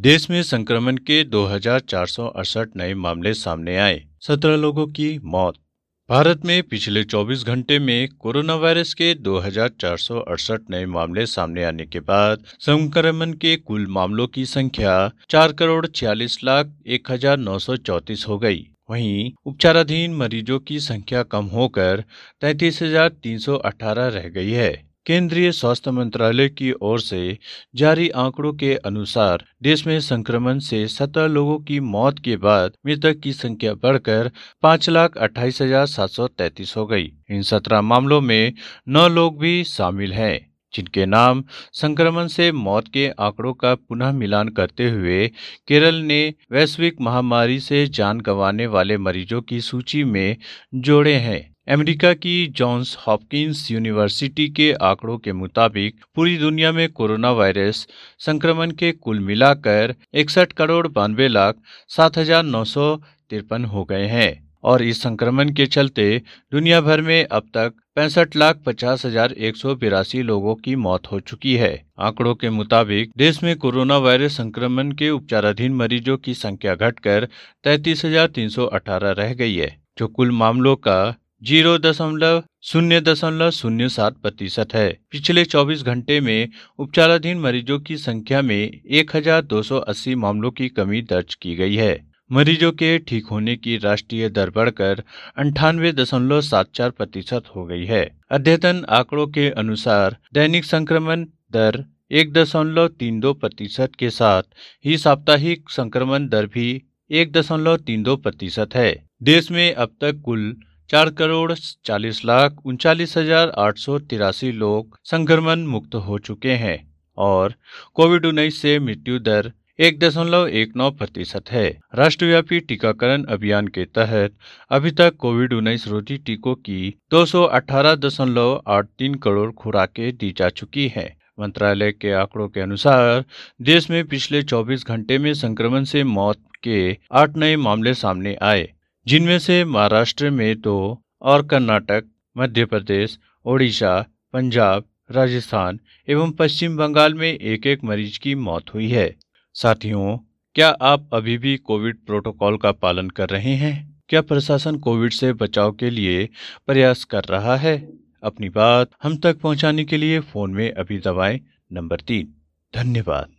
देश में संक्रमण के 2,468 नए मामले सामने आए, 17 लोगों की मौत। भारत में पिछले 24 घंटे में कोरोना वायरस के 2,468 नए मामले सामने आने के बाद संक्रमण के कुल मामलों की संख्या 4,46,01,934 हो गई। वहीं उपचाराधीन मरीजों की संख्या कम होकर 33,318 रह गई है। केंद्रीय स्वास्थ्य मंत्रालय की ओर से जारी आंकड़ों के अनुसार देश में संक्रमण से 17 लोगों की मौत के बाद मृतक की संख्या बढ़कर 5,28,733 हो गई। इन 17 मामलों में 9 लोग भी शामिल हैं, जिनके नाम संक्रमण से मौत के आंकड़ों का पुनः मिलान करते हुए केरल ने वैश्विक महामारी से जान गंवाने वाले मरीजों की सूची में जोड़े हैं। अमेरिका की जॉन्स हॉपकिंस यूनिवर्सिटी के आंकड़ों के मुताबिक पूरी दुनिया में कोरोना वायरस संक्रमण के कुल मिलाकर 61,62,07,953 हो गए हैं और इस संक्रमण के चलते दुनिया भर में अब तक 65,50,182 लोगों की मौत हो चुकी है। आंकड़ों के मुताबिक देश में कोरोना वायरस संक्रमण के उपचाराधीन मरीजों की संख्या घटकर 33,318 रह गई है, जो कुल मामलों का 0.007% है। पिछले 24 घंटे में उपचाराधीन मरीजों की संख्या में 1,280 मामलों की कमी दर्ज की गई है। मरीजों के ठीक होने की राष्ट्रीय दर बढ़कर 98.74% हो गई है। अद्यतन आंकड़ों के अनुसार दैनिक संक्रमण दर 1.32% के साथ ही साप्ताहिक संक्रमण दर भी 1.32% है। देश में अब तक कुल 4,40,39,883 लोग संक्रमण मुक्त हो चुके हैं और कोविड-19 से मृत्यु दर 1.19% है। राष्ट्रव्यापी टीकाकरण अभियान के तहत अभी तक कोविड-19 रोधी टीकों की 218.83 करोड़ खुराकें दी जा चुकी हैं। मंत्रालय के आंकड़ों के अनुसार देश में पिछले 24 घंटे में संक्रमण से मौत के 8 नए मामले सामने आए, जिनमें से महाराष्ट्र में 2 और कर्नाटक, मध्य प्रदेश, ओडिशा, पंजाब, राजस्थान एवं पश्चिम बंगाल में एक मरीज की मौत हुई है। साथियों, क्या आप अभी भी कोविड प्रोटोकॉल का पालन कर रहे हैं? क्या प्रशासन कोविड से बचाव के लिए प्रयास कर रहा है? अपनी बात हम तक पहुंचाने के लिए फोन में अभी दबाएं नंबर 3। धन्यवाद।